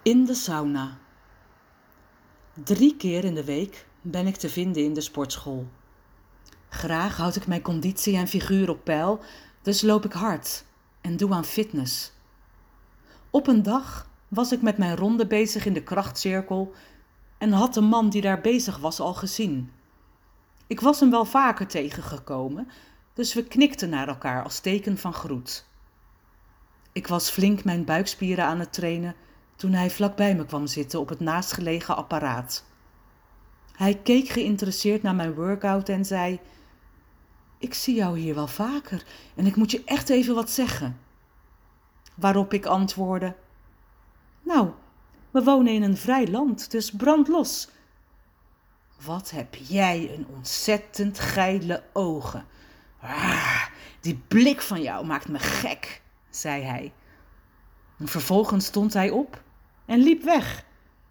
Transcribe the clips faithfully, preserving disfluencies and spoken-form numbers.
In de sauna. Drie keer in de week ben ik te vinden in de sportschool. Graag houd ik mijn conditie en figuur op peil, dus loop ik hard en doe aan fitness. Op een dag was ik met mijn ronde bezig in de krachtcirkel en had de man die daar bezig was al gezien. Ik was hem wel vaker tegengekomen, dus we knikten naar elkaar als teken van groet. Ik was flink mijn buikspieren aan het trainen toen hij vlakbij me kwam zitten op het naastgelegen apparaat. Hij keek geïnteresseerd naar mijn workout en zei: "Ik zie jou hier wel vaker en ik moet je echt even wat zeggen." Waarop ik antwoordde: "Nou, we wonen in een vrij land, dus brand los." "Wat heb jij een ontzettend geile ogen. Ah, die blik van jou maakt me gek," zei hij. En vervolgens stond hij op en liep weg.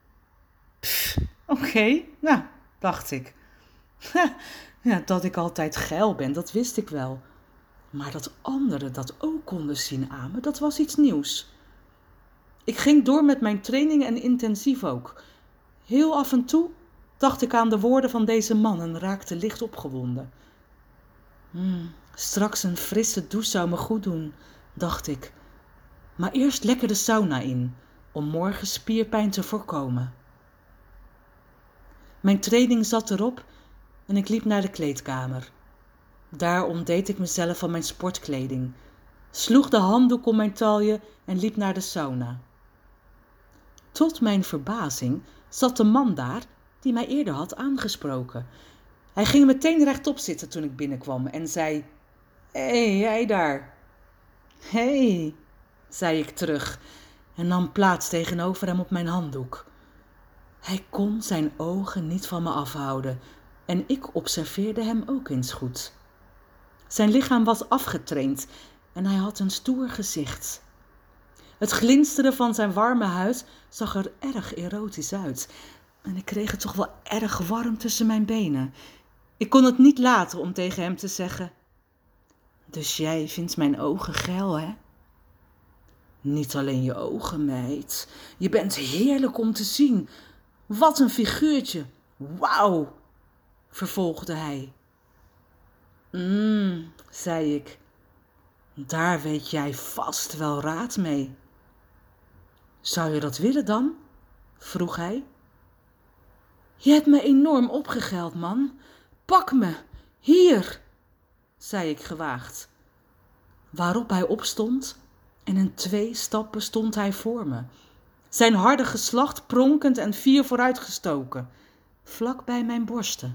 Oké, okay, nou, dacht ik. Ja, dat ik altijd geil ben, dat wist ik wel. Maar dat anderen dat ook konden zien aan me, dat was iets nieuws. Ik ging door met mijn training en intensief ook. Heel af en toe dacht ik aan de woorden van deze man en raakte licht opgewonden. Hmm, straks een frisse douche zou me goed doen, dacht ik. Maar eerst lekker de sauna in, om morgen spierpijn te voorkomen. Mijn training zat erop en ik liep naar de kleedkamer. Daar ontdeed ik mezelf van mijn sportkleding, sloeg de handdoek om mijn taille en liep naar de sauna. Tot mijn verbazing zat de man daar die mij eerder had aangesproken. Hij ging meteen rechtop zitten toen ik binnenkwam en zei: "Hé, hey, jij daar." "Hé," hey, zei ik terug en nam plaats tegenover hem op mijn handdoek. Hij kon zijn ogen niet van me afhouden en ik observeerde hem ook eens goed. Zijn lichaam was afgetraind en hij had een stoer gezicht. Het glinsteren van zijn warme huid zag er erg erotisch uit en ik kreeg het toch wel erg warm tussen mijn benen. Ik kon het niet laten om tegen hem te zeggen: "Dus jij vindt mijn ogen geil, hè?" "Niet alleen je ogen, meid. Je bent heerlijk om te zien. Wat een figuurtje. Wauw," vervolgde hij. Mmm, zei ik. "Daar weet jij vast wel raad mee." "Zou je dat willen dan?" vroeg hij. "Je hebt me enorm opgegeld, man. Pak me, hier," zei ik gewaagd. Waarop hij opstond en in twee stappen stond hij voor me. Zijn harde geslacht pronkend en fier vooruitgestoken, vlak bij mijn borsten.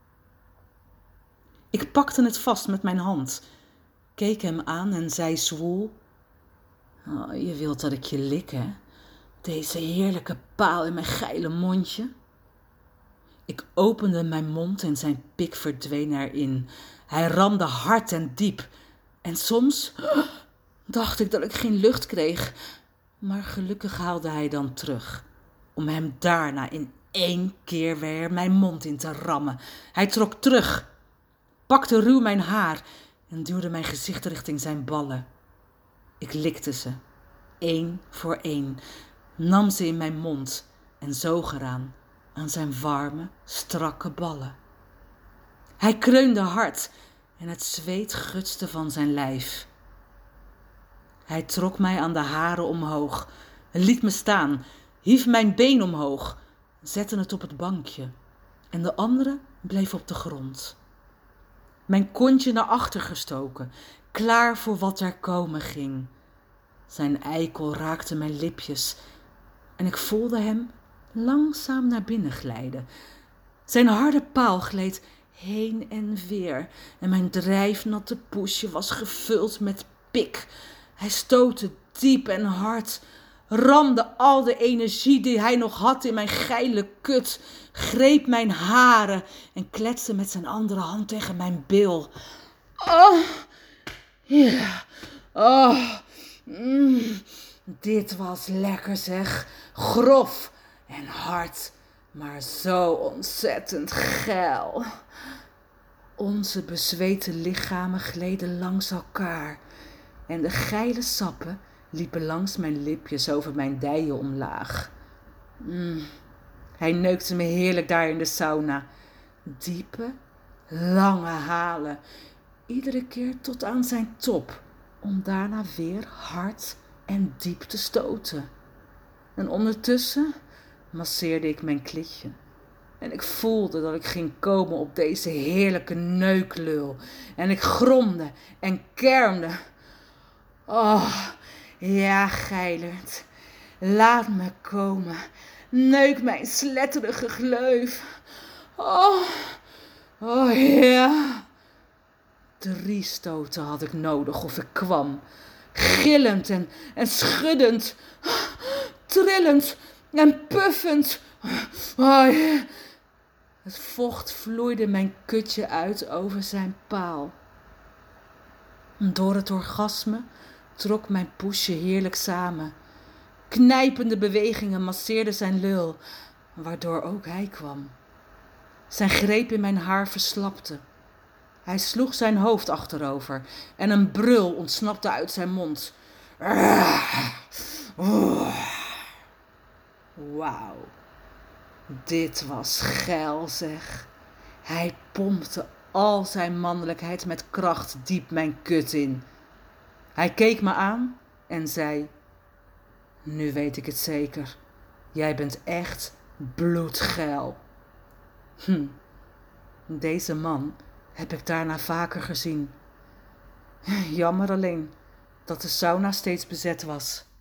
Ik pakte het vast met mijn hand, keek hem aan en zei zwoel: "Oh, je wilt dat ik je lik, hè? Deze heerlijke paal in mijn geile mondje." Ik opende mijn mond en zijn pik verdween erin. Hij ramde hard en diep. En soms dacht ik dat ik geen lucht kreeg. Maar gelukkig haalde hij dan terug, om hem daarna in één keer weer mijn mond in te rammen. Hij trok terug, pakte ruw mijn haar en duwde mijn gezicht richting zijn ballen. Ik likte ze, één voor één, nam ze in mijn mond en zoog eraan, aan zijn warme, strakke ballen. Hij kreunde hard en het zweet gutste van zijn lijf. Hij trok mij aan de haren omhoog, liet me staan, hief mijn been omhoog, zette het op het bankje en de andere bleef op de grond. Mijn kontje naar achter gestoken, klaar voor wat er komen ging. Zijn eikel raakte mijn lipjes en ik voelde hem langzaam naar binnen glijden. Zijn harde paal gleed heen en weer en mijn drijfnatte poesje was gevuld met pik. Hij stootte diep en hard, ramde al de energie die hij nog had in mijn geile kut, greep mijn haren en kletste met zijn andere hand tegen mijn bil. Oh, ja, oh, mm, dit was lekker zeg, grof en hard, maar zo ontzettend geil. Onze bezweten lichamen gleden langs elkaar en de geile sappen liepen langs mijn lipjes over mijn dijen omlaag. Mm. Hij neukte me heerlijk daar in de sauna. Diepe, lange halen. Iedere keer tot aan zijn top. Om daarna weer hard en diep te stoten. En ondertussen masseerde ik mijn klitje. En ik voelde dat ik ging komen op deze heerlijke neuklul. En ik gromde en kermde. Oh, ja, Geilert. Laat me komen. Neuk mijn sletterige gleuf. Oh, oh ja. Drie stoten had ik nodig of ik kwam. Gillend en, en schuddend. Trillend en puffend. Oh ja. Het vocht vloeide mijn kutje uit over zijn paal. Door het orgasme trok mijn poesje heerlijk samen. Knijpende bewegingen masseerden zijn lul, waardoor ook hij kwam. Zijn greep in mijn haar verslapte. Hij sloeg zijn hoofd achterover en een brul ontsnapte uit zijn mond. Wauw, dit was geil zeg. Hij pompte al zijn mannelijkheid met kracht diep mijn kut in. Hij keek me aan en zei: nu weet ik het zeker. Jij bent echt bloedgeil. Hm. Deze man heb ik daarna vaker gezien. Jammer alleen dat de sauna steeds bezet was.